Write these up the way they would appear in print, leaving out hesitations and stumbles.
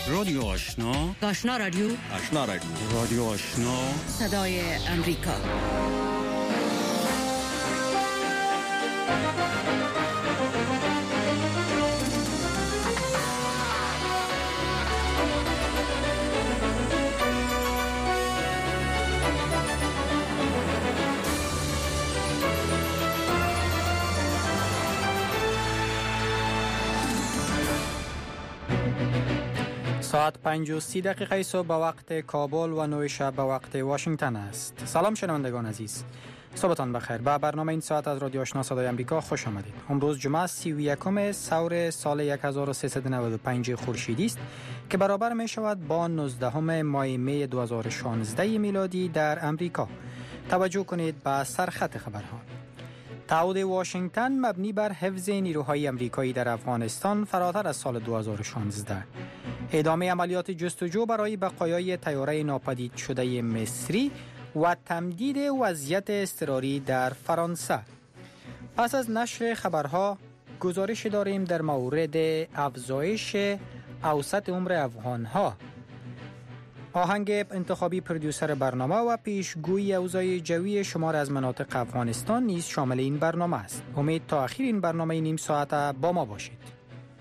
رادیو آشنا، آشنا رادیو، آشنا رادیو، رادیو آشنا، صدای امریکا. ساعت 5:30 صبح به وقت کابل و 9 شب به وقت واشنگتن است. سلام شنوندگان عزیز. صبحتان بخیر. به برنامه این ساعت از رادیو آشنا صدای آمریکا خوش آمدید. امروز جمعه 31 سور سال 1395 خورشیدی است که برابر می شود با 19 ماه می 2016 میلادی در امریکا. توجه کنید به سرخط خبرها. تعهد واشنگتن مبنی بر حفظ نیروهای امریکایی در افغانستان فراتر از سال 2016. ادامه عملیات جستجو برای بقایای طیاره ناپدید شده مصری و تمدید وضعیت اضطراری در فرانسه. پس از نشر خبرها گزارش داریم در مورد افزایش اوسط عمر افغانها، آهنگ انتخابی پرودیوسر برنامه و پیشگویی اوضاع جوی شمار از مناطق افغانستان نیز شامل این برنامه است. امید تا آخر این برنامه نیم ساعت با ما باشید.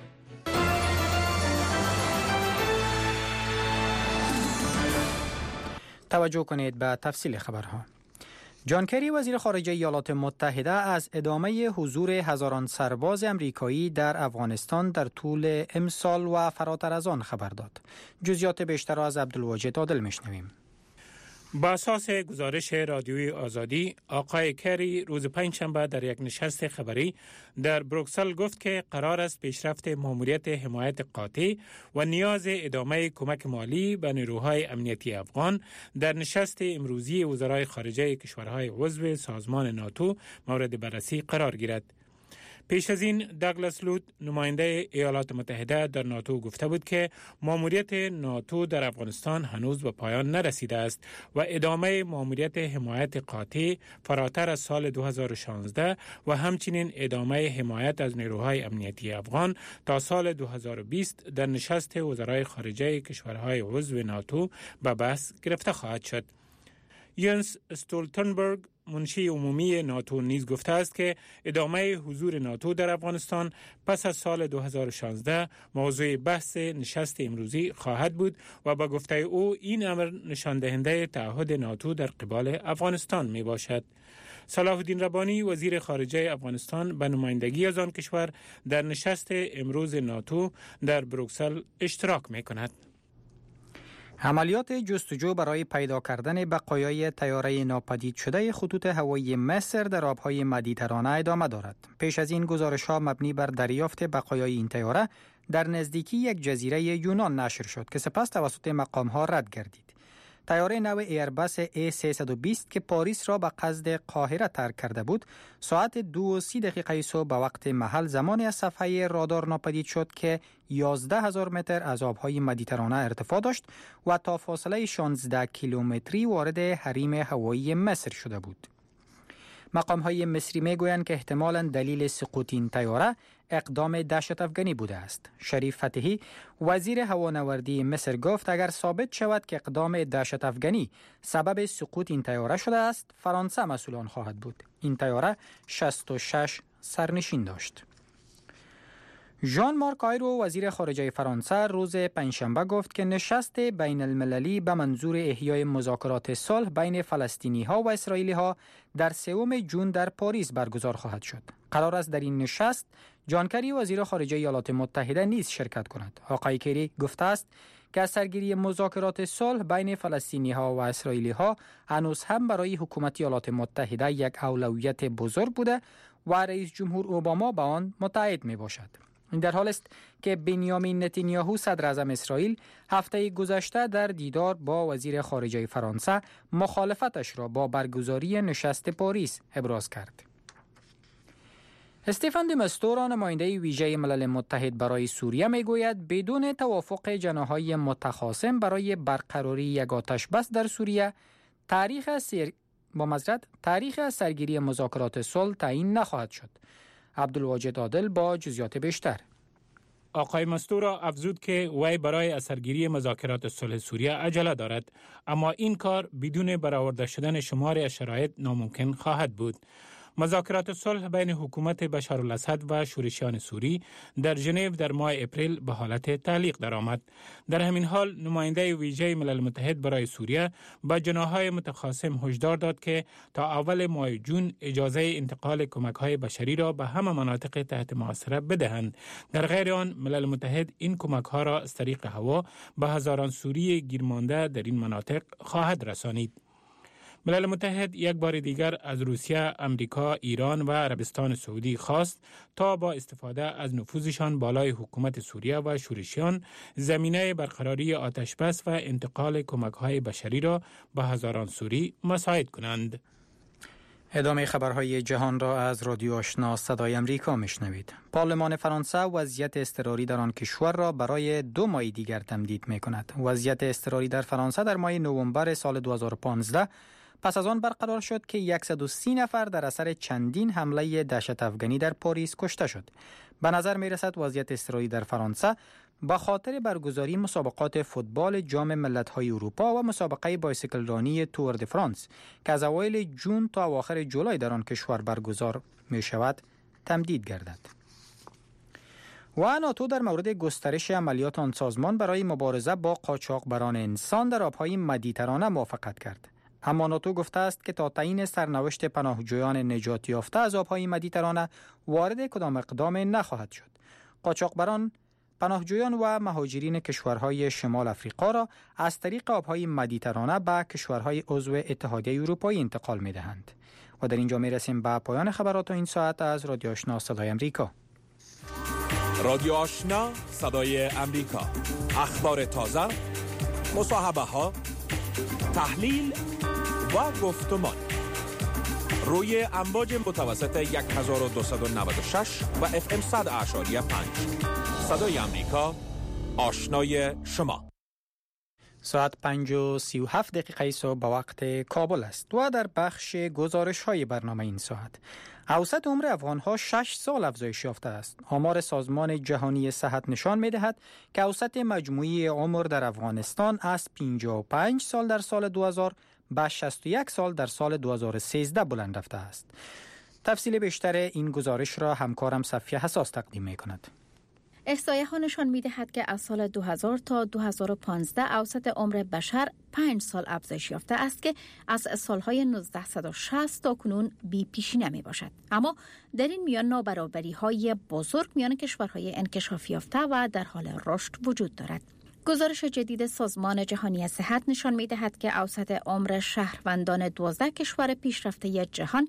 توجه کنید به تفصیل خبرها. جان کری وزیر خارجه ایالات متحده از ادامه حضور هزاران سرباز امریکایی در افغانستان در طول امسال و فراتر از آن خبر داد. جزئیات بیشتر از عبدالواجد عادل میشنویم. با اساس گزارش رادیوی آزادی، آقای کری روز پنجشنبه در یک نشست خبری در بروکسل گفت که قرار است پیشرفت ماموریت حمایت قاطع و نیاز ادامه کمک مالی به نیروهای امنیتی افغان در نشست امروزی وزرای خارجه کشورهای عضو سازمان ناتو مورد بررسی قرار گیرد. پیش از این داگلاس لوت نماینده ایالات متحده در ناتو گفته بود که ماموریت ناتو در افغانستان هنوز به پایان نرسیده است و ادامه ماموریت حمایت قاطع فراتر از سال 2016 و همچنین ادامه حمایت از نیروهای امنیتی افغان تا سال 2020 در نشست وزرای خارجه کشورهای عضو ناتو به بحث گرفته خواهد شد. ینس استولتنبرگ منشی عمومی ناتو نیز گفته است که ادامه حضور ناتو در افغانستان پس از سال 2016 موضوع بحث نشست امروزی خواهد بود و با گفته او این امر نشان دهنده تعهد ناتو در قبال افغانستان می باشد. صلاح الدین ربانی وزیر خارجه افغانستان به نمایندگی از آن کشور در نشست امروز ناتو در بروکسل اشتراک می کند. عملیات جستجو برای پیدا کردن بقایای طیاره ناپدید شده خطوط هوایی مصر در آبهای مدیترانه ادامه دارد. پیش از این گزارش‌ها مبنی بر دریافت بقایای این طیاره در نزدیکی یک جزیره یونان نشر شد که سپس توسط مقام‌ها رد گردید. طیاره نو ایرباس A320 که پاریس را به قصد قاهره ترک کرده بود، ساعت 2:30 صبح به وقت محل زمانی از صفحه رادار ناپدید شد که 11,000 متر از آبهای مدیترانه ارتفاع داشت و تا فاصله 16 کیلومتری وارد حریم هوایی مصر شده بود. مقام‌های مصری می‌گویند که احتمالاً دلیل سقوط این طیاره اقدام دهشت افغانی بوده است. شریف فتحی وزیر هوانوردی مصر گفت اگر ثابت شود که اقدام دهشت افغانی سبب سقوط این طیاره شده است، فرانسه مسئول آن خواهد بود. این طیاره 66 سرنشین داشت. ژان مارک آیرو وزیر خارجه فرانسه روز پنجشنبه گفت که نشست بین المللی به منظور احیای مذاکرات صلح بین فلسطینی‌ها و اسرائیلی‌ها در 3 ژوئن در پاریس برگزار خواهد شد. قرار است در این نشست جان کری وزیر خارجه ایالات متحده نیز شرکت کند. آقای کری گفته است که از سرگیری مذاکرات صلح بین فلسطینی‌ها و اسرائیلی‌ها هنوز هم برای حکومت ایالات متحده یک اولویت بزرگ بوده و رئیس جمهور اوباما به آن متعهد میباشد. این در حال است که بنیامین نتانیاهو صدر اعظم اسرائیل هفته گذشته در دیدار با وزیر خارجه فرانسه مخالفتش را با برگزاری نشست پاریس ابراز کرد. استفان دمستورا نماینده ویژه ملل متحد برای سوریه میگوید بدون توافق جناح‌های متخاصم برای برقراری یک آتش بس در سوریه تاریخ سرگیری مذاکرات صلح تعیین نخواهد شد. عبدالواجد عادل با جزئیات بیشتر. آقای مستورا افزود که وی برای اثرگیری مذاکرات صلح سوریه عجله دارد، اما این کار بدون برآورده شدن شمار شرایط ناممکن خواهد بود. مذاکرات صلح بین حکومت بشار الاسد و شورشیان سوری در ژنو در ماه اپریل به حالت تعلیق درآمد. در همین حال نماینده ویژه ملل متحد برای سوریه به جناح‌های متخاصم هشدار داد که تا اول ماه جون اجازه انتقال کمک‌های بشری را به همه مناطق تحت محاصره بدهند. در غیر آن ملل متحد این کمک‌ها را از طریق هوا به هزاران سوری گیرمانده در این مناطق خواهد رسانید. ملل متحد یک بار دیگر از روسیه، امریکا، ایران و عربستان سعودی خواست تا با استفاده از نفوذشان بالای حکومت سوریه و شورشیان زمینه برقراری آتشبس و انتقال کمک‌های بشری را به هزاران سوری مساعد کنند. ادامه خبرهای جهان را از رادیو آشنا صدای امریکا میشنوید. پارلمان فرانسه وضعیت اضطراری در آن کشور را برای 2 ماه دیگر تمدید می‌کند. وضعیت اضطراری در فرانسه در ماه نوامبر سال 2015 پس از آن برقرار شد که 130 نفر در اثر چندین حمله دهشت افغانی در پاریس کشته شد. به نظر می رسد وضعیت اضطراری در فرانسه به خاطر برگزاری مسابقات فوتبال جام ملت‌های اروپا و مسابقه بایسیکل رانی تور د فرانس که از اوایل جون تا اواخر جولای در آن کشور برگزار می شود تمدید گردد. و ناتو در مورد گسترش عملیات آن سازمان برای مبارزه با قاچاقبران انسان در آبهای مدیترانه موافقت کرد. اما ناتو گفته است که تا تعیین سرنوشت پناهجویان نجات یافته از آبهای مدیترانه وارد کدام اقدام نخواهد شد. قاچاقبران پناهجویان و مهاجرین کشورهای شمال افریقا را از طریق آبهای مدیترانه به کشورهای عضو اتحادیه اروپایی انتقال می‌دهند. و در اینجا می‌رسیم به پایان خبرات این ساعت از رادیو آشنا صدای امریکا. رادیو آشنا صدای امریکا، اخبار تازه، مصاحبه‌ها، تحلیل و گفتمان روی امواج متوسط 1296 و FM 100.5 صدای امریکا، آشنای شما. ساعت 5:37 صبح به وقت کابل است و در بخش گزارش های برنامه این ساعت اوسط عمر افغان‌ها 6 سال افزایش یافته است. آمار سازمان جهانی صحت نشان می‌دهد که اوسط مجموعی عمر در افغانستان از 55 سال در سال 2000 به 61 سال در سال 2013 بلند رفته است. تفصیل بیشتر این گزارش را همکارم صفیه حساس تقدیم می‌کند. احصایه ها نشان می‌دهد که از سال 2000 تا 2015 اوسط عمر بشر 5 سال افزایش یافته است که از سالهای 1960 تا کنون بی پیشینه میباشد. اما در این میان نابرابری‌های بزرگ میان کشورهای انکشاف یافته و در حال رشد وجود دارد. گزارش جدید سازمان جهانی صحت نشان می‌دهد که اوسط عمر شهروندان 12 کشور پیشرفته جهان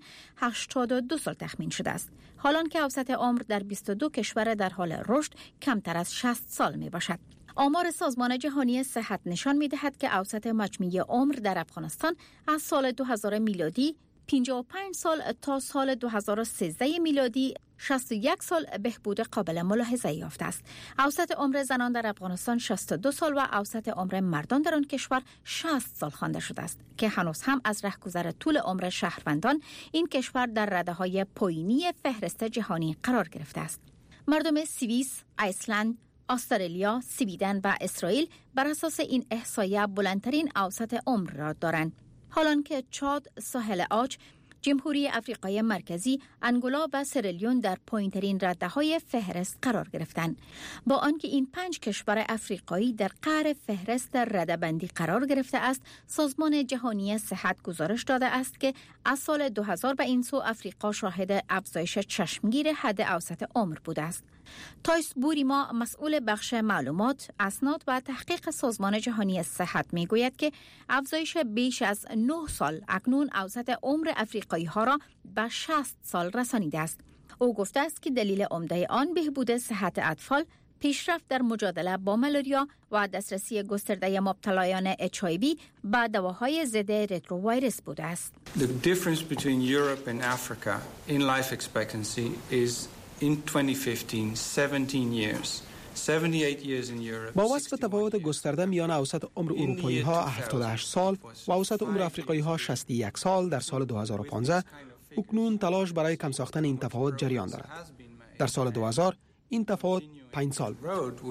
82 سال تخمین شده است، حالان که اوسط عمر در 22 کشور در حال رشد کمتر از 60 سال میباشد. آمار سازمان جهانی صحت نشان می‌دهد که اوسط مجموعی عمر در افغانستان از سال 2000 میلادی 55 سال تا سال 2013 میلادی 61 سال بهبود قابل ملاحظه یافته است. اوسط عمر زنان در افغانستان 62 سال و اوسط عمر مردان در آن کشور 60 سال خوانده شده است که هنوز هم از رهگذر طول عمر شهروندان این کشور در رده‌های پایینی فهرست جهانی قرار گرفته است. مردم سوئیس، ایسلند، استرالیا، سویدن و اسرائیل بر اساس این احصایه بلندترین اوسط عمر را دارند، حالان که چاد، ساحل عاج، جمهوری افریقای مرکزی، انگولا و سرلیون در پایین‌ترین رده‌های فهرست قرار گرفتند. با آنکه این 5 کشور افریقایی در قعر فهرست رده‌بندی قرار گرفته است، سازمان جهانی صحت گزارش داده است که از سال 2000 به این سو افریقا شاهد افزایش چشمگیر حد اوسط عمر بوده است. تایس بوریما، مسئول بخش معلومات، اسناد و تحقیق سازمان جهانی صحت میگوید که افزایش بیش از 9 سال اکنون اوسط عمر افریقایی ها را به 60 سال رسانیده است. او گفته است که دلیل عمده آن بهبود صحت اطفال، پیشرفت در مجادله با ملاریا و دسترسی گسترده مبتلایان HIV به دواهای ضد رتروویروس بوده است. The difference between Europe and Africa in life expectancy is in 2015 17 years. 78 years in Europe. با وصف تفاوت گسترده میان اوسط عمر اروپایی ها 78 سال و اوسط عمر افریقایی ها 61 سال در سال 2015 اکنون تلاش برای کم ساختن این تفاوت جریان دارد. در سال 2000 این تفاوت 5 سال بود.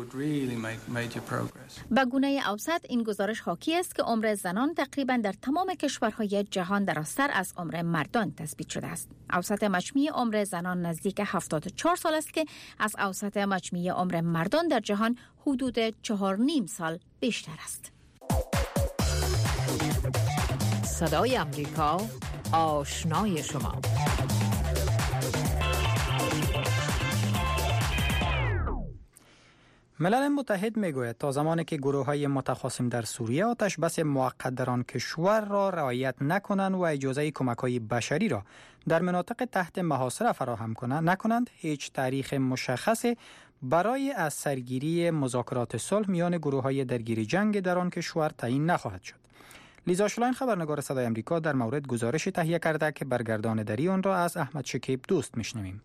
به گونه اوسط این گزارش حاکی است که عمر زنان تقریبا در تمام کشورهای جهان دراستر از عمر مردان تثبیت شده است. اوسط مجموعی عمر زنان نزدیک 74 سال است که از اوسط مجموعی عمر مردان در جهان حدود 4.5 سال بیشتر است. صدای امریکا، آشنای شما. ملل متحد میگوید تا زمانی که گروه‌های متخاصم در سوریه آتش بس موقت در آن کشور را رعایت نکنند و اجازه کمک‌های بشری را در مناطق تحت محاصره فراهم نکنند، هیچ تاریخ مشخصی برای از سرگیری مذاکرات صلح میان گروه‌های درگیر جنگ در آن کشور تعیین نخواهد شد. لیزا شلاین خبرنگار صدای آمریکا در مورد گزارش تهیه کرده که برگرداندری آن را از احمد شکیب دوست میشنویم.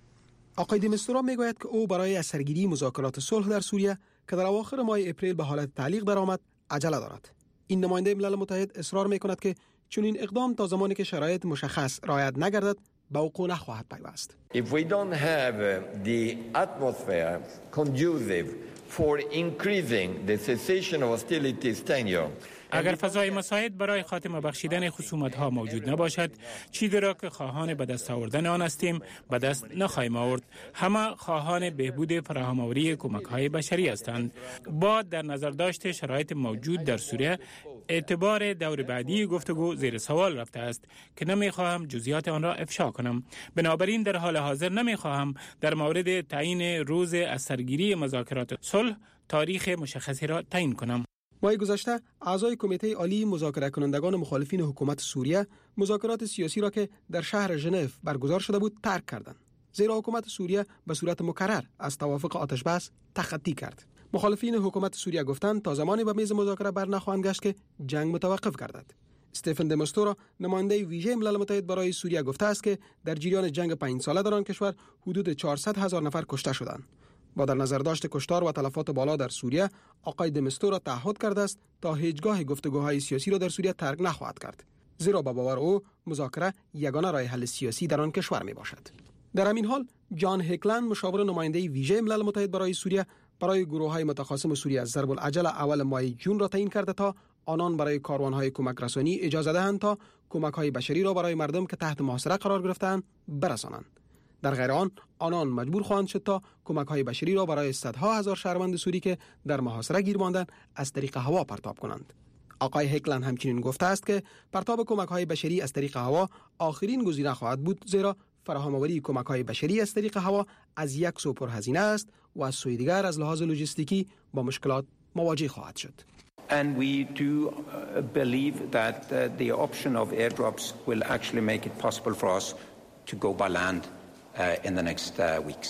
آقای دمستورا میگوید که او برای از سرگیری مذاکرات صلح در سوریه که در اواخر ماه اپریل به حالت تعلیق درآمد عجله دارد. این نماینده ملل متحد اصرار میکند که چنین اقدام تا زمانی که شرایط مشخص رعایت نگردد به وقوع نخواهد پیوست. If we don't have the atmosphere conducive for increasing the cessation of hostilities tenure, اگر فضای مساعد برای خاتمه بخشیدن خصومت‌ها موجود نباشد، چیزی را که خواهان به دست آوردن آن هستیم به دست نخواهیم آورد. همه خواهان بهبود فراهم‌آوری کمک‌های بشری هستند. با در نظر داشت شرایط موجود در سوریه، اعتبار دور بعدی گفتگو زیر سوال رفته است که نمی‌خواهم جزئیات آن را افشا کنم. بنابراین در حال حاضر نمی‌خواهم در مورد تعیین روز از سرگیری مذاکرات صلح تاریخ مشخصی را تعیین کنم. ماه گذشته اعضای کمیته عالی مذاکره کنندگان مخالفین حکومت سوریه مذاکرات سیاسی را که در شهر ژنو برگزار شده بود ترک کردند، زیرا حکومت سوریه به صورت مکرر از توافق آتش بس تخطی کرد. مخالفین حکومت سوریه گفتند تا زمانی به میز مذاکره برنخواهند گشت که جنگ متوقف گردد. استفن دمستورا نماینده ویژه ملل متحد برای سوریه گفته است که در جریان جنگ 5 ساله در آن کشور حدود 400,000 نفر کشته شدند. با در نظر داشت کشتار و تلفات بالا در سوریه، آقای دمستورا تعهد کرده است تا هیچگاه گفتگوهای سیاسی را در سوریه ترک نخواهد کرد، زیرا با باور او مذاکره یگانه راه حل سیاسی در آن کشور می باشد. در همین حال جان هکلند مشاور نماینده ویژه ملل متحد برای سوریه برای گروه‌های متخاصم سوریه ضرب العجل اول ماه جون را تعیین کرده تا آنان برای کاروان‌های کمک رسانی اجازه دهند تا کمک‌های بشری را برای مردم که تحت محاصره قرار گرفته‌اند برسانند. در غیر آنان مجبور خواهند شد تا کمک‌های بشری را برای صدها هزار شهروند سوری که در محاصره گیر ماندند از طریق هوا پرتاب کنند. آقای هکلند همچنین گفته است که پرتاب کمک‌های بشری از طریق هوا آخرین گزینه خواهد بود، زیرا فراهم‌آوری کمک‌های بشری از طریق هوا از یک سو پرهزینه است و از سوی دیگر از لحاظ لوجستیکی با مشکلات مواجه خواهد شد. And we do believe that the option of airdrops will actually make it possible for us to go by land in the next weeks.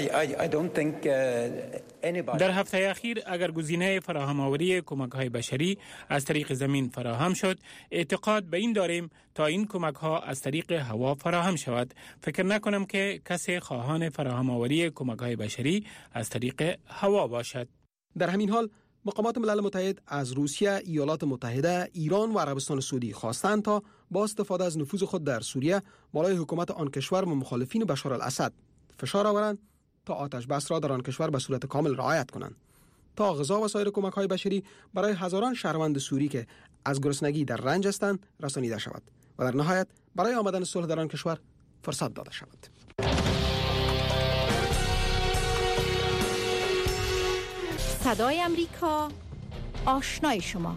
I don't think anybody. در هفته اخیر اگر گزینه فراهم‌آوری کمک‌های بشری از طریق زمین فراهم شد، اعتقاد به این داریم تا این کمک‌ها از طریق هوا فراهم شود. فکر نکنم که کسی خواهان فراهم‌آوری کمک‌های بشری از طریق هوا باشد. در همین حال مقامات ملل متحد از روسیه، ایالات متحده، ایران و عربستان سعودی خواستند تا با استفاده از نفوذ خود در سوریه بالای حکومت آن کشور و مخالفین بشار الاسد فشار آورند تا آتش بس را در آن کشور به صورت کامل رعایت کنند تا غذا و سایر کمک‌های بشری برای هزاران شهروند سوری که از گرسنگی در رنج هستند رسانیده شود و در نهایت برای آمدن صلح در آن کشور فرصت داده شود. صدای امریکا، آشنای شما.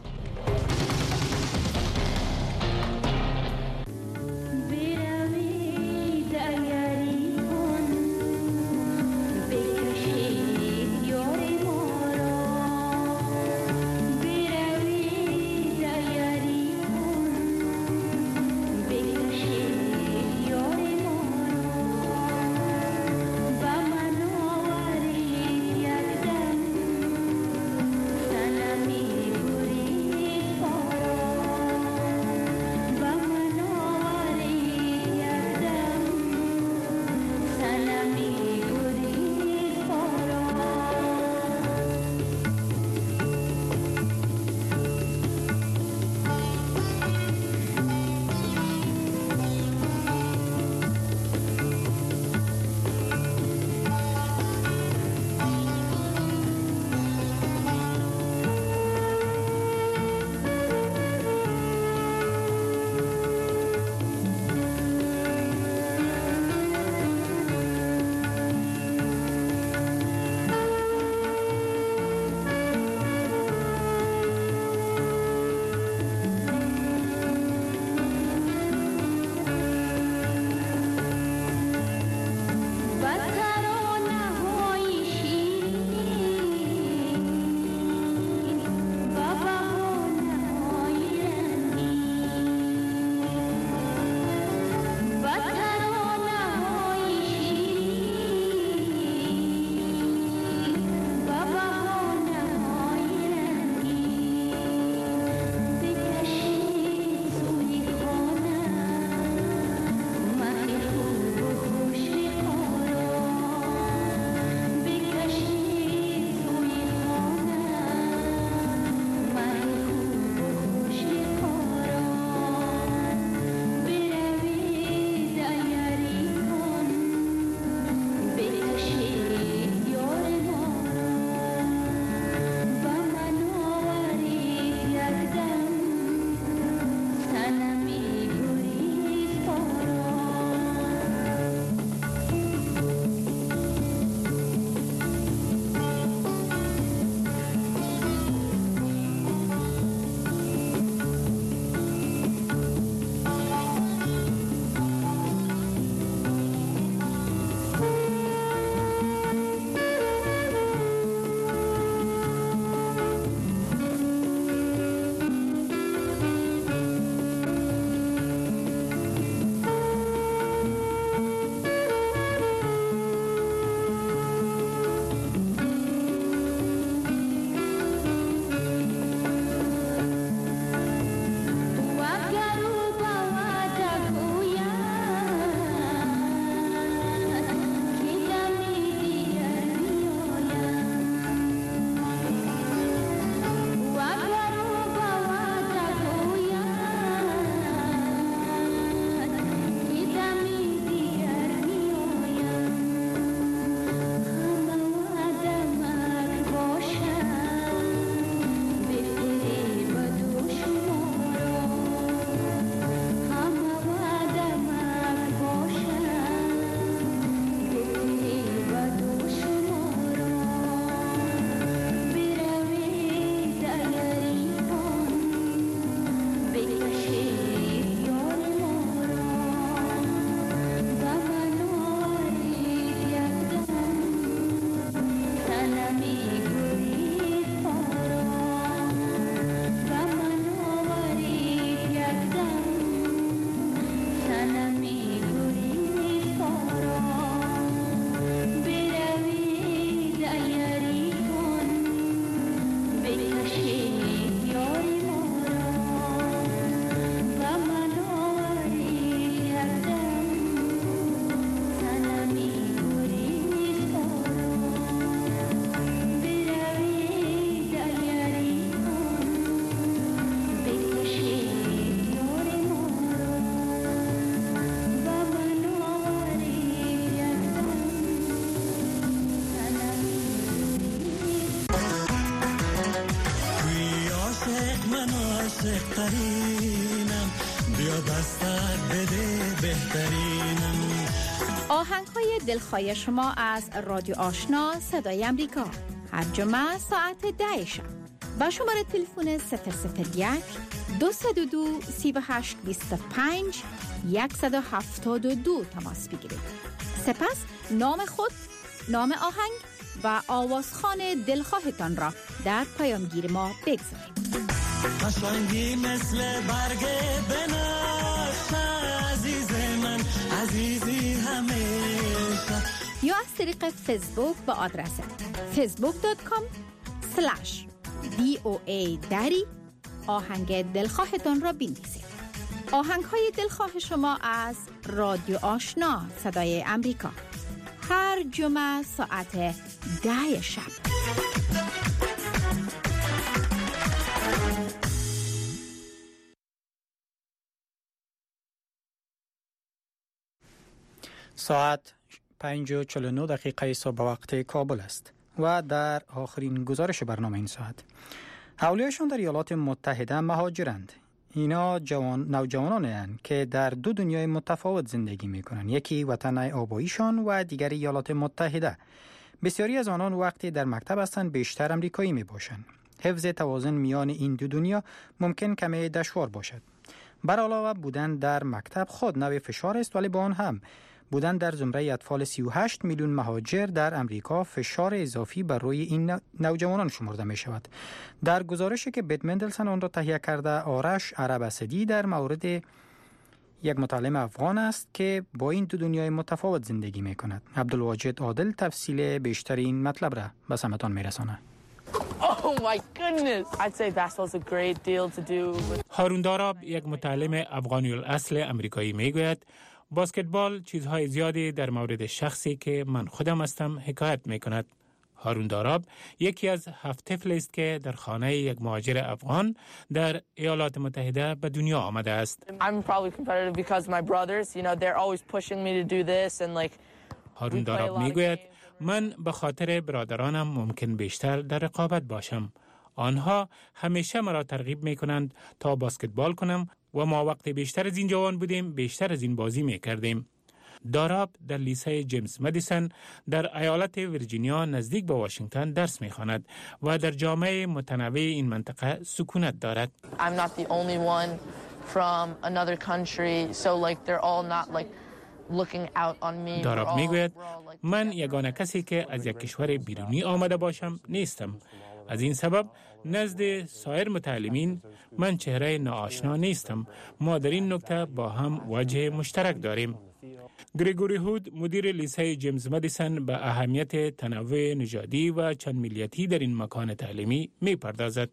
من عاشق ترینم، بیا دستت بده بهترینم. آهنگ‌های دلخواه شما از رادیو آشنا صدای امریکا هر جمعه ساعت 10 شب با شماره تلفن 001 222 3825 172 تماس بگیرید. سپس نام خود، نام آهنگ و آوازخوان دلخواهتان را در پیامگیر ما بگذارید. قشنگی مثل برگ بنفش، عزیز من عزیزی همیشه. یا از طریق فیسبوک با آدرس facebook.com/VOA دری آهنگ دلخواهتان را بنویسید. آهنگ‌های دلخواه شما از رادیو آشنا صدای امریکا هر جمعه ساعت 10 شب. ساعت 5:49 دقیقه صبح وقت کابل است و در آخرین گزارش برنامه این ساعت حولیشان در ایالات متحده مهاجرند. اینا نوجوانانی هستند که در دو دنیای متفاوت زندگی می کنند، یکی وطن آباییشان و دیگر ایالات متحده. بسیاری از آنان وقتی در مکتب هستند بیشتر امریکایی می باشند. حفظ توازن میان این دو دنیا ممکن کمی دشوار باشد. بر علاوه بودن در مکتب خود نوع فشار است، ولی با آن هم بودن در زمره اطفال 38 میلیون مهاجر در امریکا فشار اضافی بر روی این نوجوانان شمرده می شود. در گزارشی که بیت مندلسن آن را تهیه کرده، آرش عرب اسدی در مورد یک متعلم افغان است که با این دو دنیای متفاوت زندگی می کند. عبدالواجد عادل تفصیل بیشتر این مطلب را به سمتان می رساند. هارون داراب، یک متعلم افغانی الاصل امریکایی، می گوید بسکتبال چیزهای زیادی در مورد شخصی که من خودم هستم حکایت می کند. هارون داراب یکی از 7 طفل است که در خانه یک مهاجر افغان در ایالات متحده به دنیا آمده است. هارون داراب می گوید من به خاطر برادرانم ممکن بیشتر در رقابت باشم. آنها همیشه مرا ترغیب می کنند تا بسکتبال کنم و ما وقتی بیشتر از این جوان بودیم بیشتر از این بازی می کردیم. داراب در لیسه جیمز مدیسن در ایالت ویرجینیا نزدیک به واشنگتن درس می خواند و در جامعه متنوع این منطقه سکونت دارد. I'm not the only one from another country, so like they're all not like looking out on me. داراب می گوید من یگانه کسی که از یک کشور بیرونی آمده باشم نیستم. از این سبب نزد سایر متعلمین من چهره ناآشنا نیستم. ما در این نکته با هم وجه مشترک داریم. گریگوری هود، مدیر لیسه جیمز مدیسن، به اهمیت تنوع نژادی و چند ملیتی در این مکان تعلیمی می پردازد.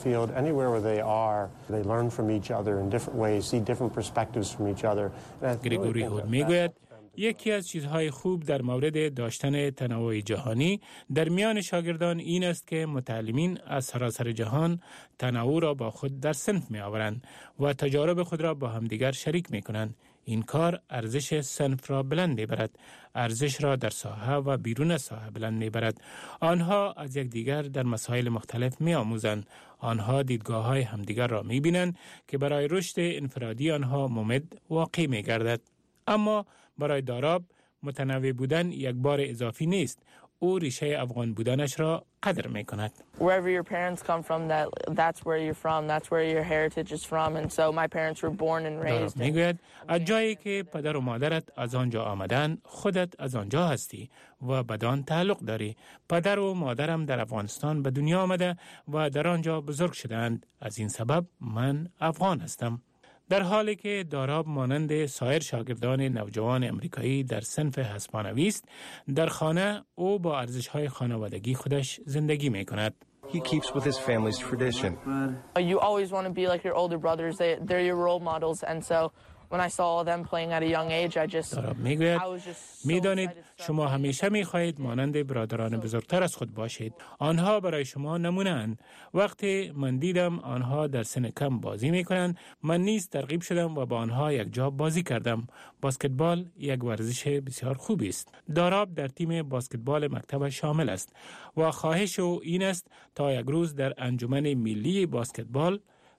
گریگوری هود می گوید یکی از چیزهای خوب در مورد داشتن تنوع جهانی در میان شاگردان این است که متعلمین از سراسر جهان تنوع را با خود در صنف می آورند و تجارب خود را با همدیگر شریک می کنند. این کار ارزش صنف را بلند می برد، ارزش را در ساحه و بیرون ساحه بلند می برد. آنها از یکدیگر در مسائل مختلف می آموزند. آنها دیدگاه های همدیگر را می بینند که برای رشد انفرادی آنها ممد واقع می گردد. اما برای داراب متنوع بودن یک بار اضافی نیست. او ریشه افغان بودنش را قدر می کند. Wherever your parents come from, that's where you're from, that's where your heritage is from, and so my parents were born and raised. می گوید از جایی که پدر و مادرت از آنجا آمدن، خودت از آنجا هستی و بدان تعلق داری. پدر و مادرم در افغانستان به دنیا آمده و در آنجا بزرگ شدند. از این سبب من افغان هستم. در حالی که داراب مانند سایر شاگردان نوجوان امریکایی در صنف هسپانوی است، در خانه او با ارزش‌های خانوادگی خودش زندگی می‌کند. He keeps with his family's tradition. You always want to be like your older brothers. They're your role models, and so when I saw them playing at a young age, I میگوید میدانید شما همیشه میخواهید مانند برادران بزرگتر از خود باشید. آنها برای شما نمونه اند. وقتی من دیدم آنها در سن کم بازی میکنند، من نیز ترغیب شدم و با آنها یک جا بازی کردم. بسکتبال یک ورزش بسیار خوبی است. داراب در تیم بسکتبال مکتب شامل است و خواهش او این است تا یک روز در انجمن ملی بسکتبال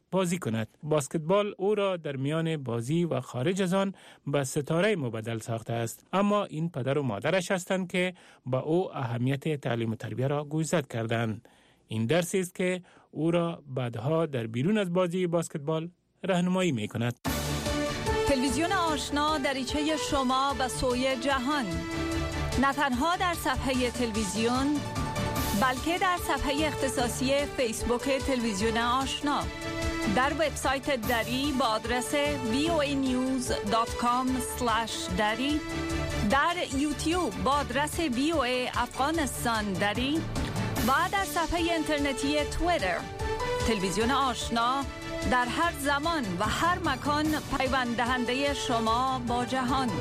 بازی کند. بسکتبال او را در میان بازی و خارج از آن به ستاره مبدل ساخته است. اما این پدر و مادرش هستند که با او اهمیت تعلیم و تربیه را گوشزد کردند. این درسی است که او را بعدها در بیرون از بازی بسکتبال راهنمایی می کند. تلویزیون آشنا دریچه شما به سوی جهان، نه تنها در صفحه تلویزیون بلکه در صفحه اختصاصی فیسبوک تلویزیون آشنا، در وبسایت دری با آدرس voanews.com/dari، در یوتیوب با آدرس VOA افغانستان دری و در صفحه اینترنتی توییتر. تلویزیون آشنا در هر زمان و هر مکان پیوند دهنده شما با جهان.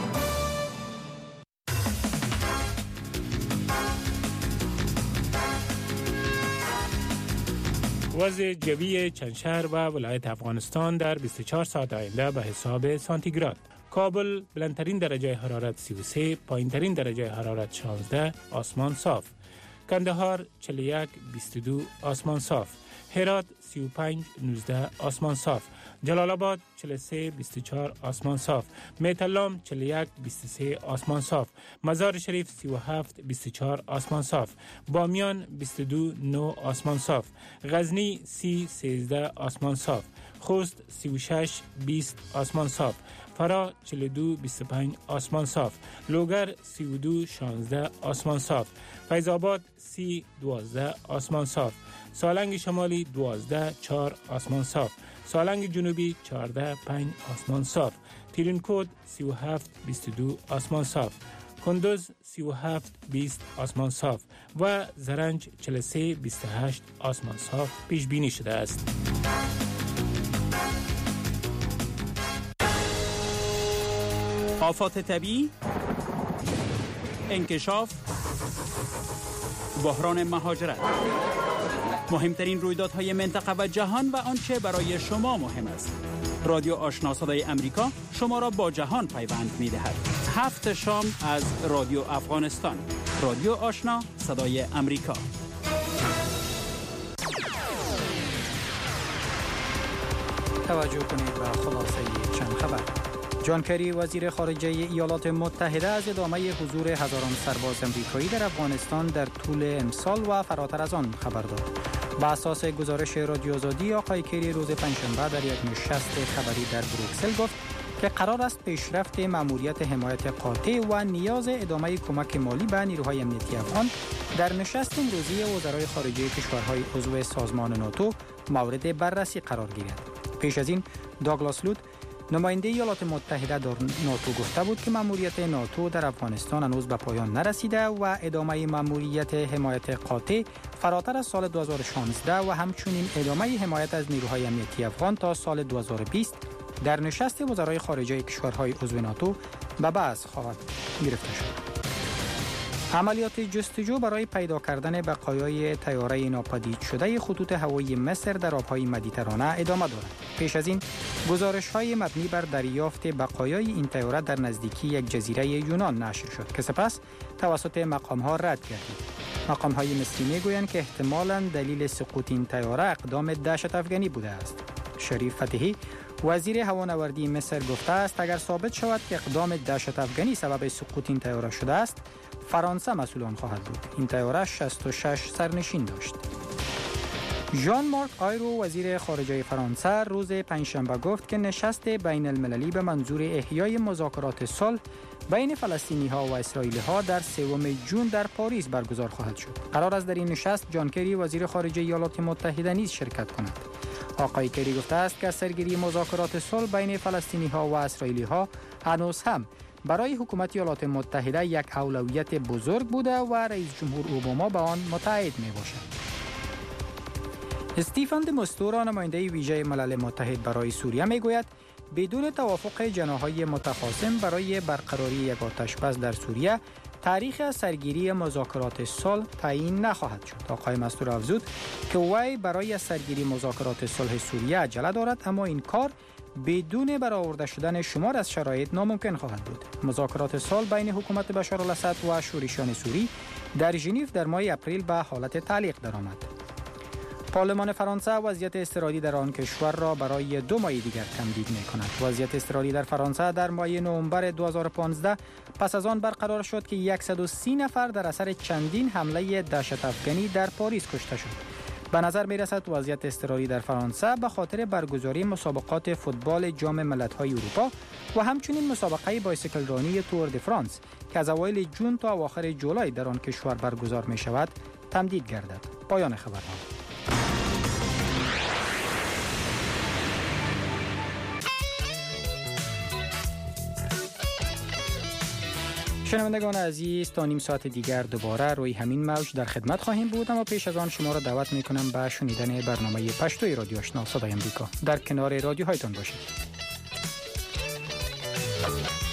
وضع جوی چند شهر و ولایت افغانستان در 24 ساعت آینده به حساب سانتیگراد. کابل بلندترین درجه حرارت 33، پایینترین درجه حرارت 16، آسمان صاف. کندهار 41 22 آسمان صاف. هرات 35 19 آسمان صاف. جلال آباد 43 24 آسمان صاف. میتلام 41 23 آسمان صاف. مزار شریف 37 24 آسمان صاف. بامیان 22 9 آسمان صاف. غزنی 30 13 آسمان صاف. خوست 36 20 آسمان صاف. فرا 42 25 آسمان صاف. لوگر 32 16 آسمان صاف. فیض آباد 30 12 آسمان صاف. سالنگ شمالی 12 4 آسمان صاف. سالنگ جنوبی 14 5 آسمان صاف. تیرینکود 37 22 آسمان صاف. کندوز 37 20 آسمان صاف و زرنج 43 28 آسمان صاف پیش بینی شده است. آفات طبیعی، انکشاف، بحران مهاجرت، مهمترین رویدادهای منطقه و جهان و آنچه برای شما مهم است. رادیو آشنا صدای امریکا شما را با جهان پیوند می‌دهد. 7 شام از رادیو افغانستان. رادیو آشنا صدای امریکا. توجه کنید به خلاصه چند خبر. جان کری وزیر خارجه ایالات متحده از ادامه حضور هزاران سرباز امریکایی در افغانستان در طول امسال و فراتر از آن خبر داد. با اساس گزارش رادیو آزادی، آقای کری روز پنجشنبه در یک نشست خبری در بروکسل گفت که قرار است پیشرفت ماموریت حمایت قاطع و نیاز ادامه کمک مالی به نیروهای امنیتی افغان در نشست امروزی وزرای خارجه کشورهای عضو سازمان ناتو مورد بررسی قرار گیرد. پیش از این داگلاس لود نماینده ایالات متحده در ناتو گفته بود که ماموریت ناتو در افغانستان هنوز به پایان نرسیده و ادامه ماموریت حمایت قاطع فراتر از سال 2016 و همچنین ادامه حمایت از نیروهای امنیتی افغان تا سال 2020 در نشست وزرای خارجه کشورهای عضو ناتو به بحث خواهد گرفته شد. عملیات جستجو برای پیدا کردن بقایای طیاره ناپدید شده خطوط هوایی مصر در آبهای مدیترانه ادامه دارد. پیش از این گزارش‌های مبنی بر دریافت بقایای این طیاره در نزدیکی یک جزیره یونان نشر شد که سپس توسط مقام‌ها رد گردید. مقام‌های مصری می‌گویند که احتمالاً دلیل سقوط این طیاره اقدام دهشت افغانی بوده است. شریف فتحی وزیر هوانوردی مصر گفته است اگر ثابت شود که اقدام دهشت افغانی سبب سقوط این طیاره شده است، فرانسه مسئول آن خواهد بود. این طیاره 66 سرنشین داشت. ژان مارک آیرو وزیر خارجه فرانسه روز پنجشنبه گفت که نشست بین المللی به منظور احیای مذاکرات صلح بین فلسطینی‌ها و اسرائیلی‌ها در 3 ژوئن در پاریس برگزار خواهد شد. قرار است در این نشست جان کری وزیر خارجه ایالات متحده نیز شرکت کند. آقای کری گفته است که سرگیری مذاکرات صلح بین فلسطینی‌ها و اسرائیلی‌ها هنوز هم برای حکومت ایالات متحده یک اولویت بزرگ بوده و رئیس جمهور اوباما به آن متعهد میباشد. استیفن دمستورا نماینده ویژه ملل متحد برای سوریه میگوید بدون توافق جناح‌های متخاصم برای برقراری یک آتش‌بس در سوریه تاریخ سرگیری مذاکرات صلح تعیین نخواهد شد. آقای مستور افزود که وی برای سرگیری مذاکرات صلح سوریه عجله دارد، اما این کار بدون برآورده شدن شمار از شرایط ناممکن خواهد بود. مذاکرات صلح بین حکومت بشار الاسد و شورشیان سوری در ژنو در ماه اپریل به حالت تعلیق درآمد. پارلمان فرانسه وضعیت اضطراری در آن کشور را برای 2 ماه دیگر تمدید می‌کند. وضعیت اضطراری در فرانسه در ماه نوامبر 2015 پس از آن برقرار شد که 130 نفر در اثر چندین حمله دهشت افغانی در پاریس کشته شد. به نظر می‌رسد وضعیت اضطراری در فرانسه به خاطر برگزاری مسابقات فوتبال جام ملت‌های اروپا و همچنین مسابقه بایسیکل رانی تور دی فرانس که از اوایل جون تا اواخر جولای در آن کشور برگزار می‌شود تمدید گردد. پایان خبرنامه. شنوندگان عزیز، تا نیم ساعت دیگر دوباره روی همین موج در خدمت خواهیم بود، اما پیش از آن شما را دعوت میکنم به شنیدن برنامه پشتوی رادیو آشنا صدای امریکا. در کنار رادیوهایتان باشید.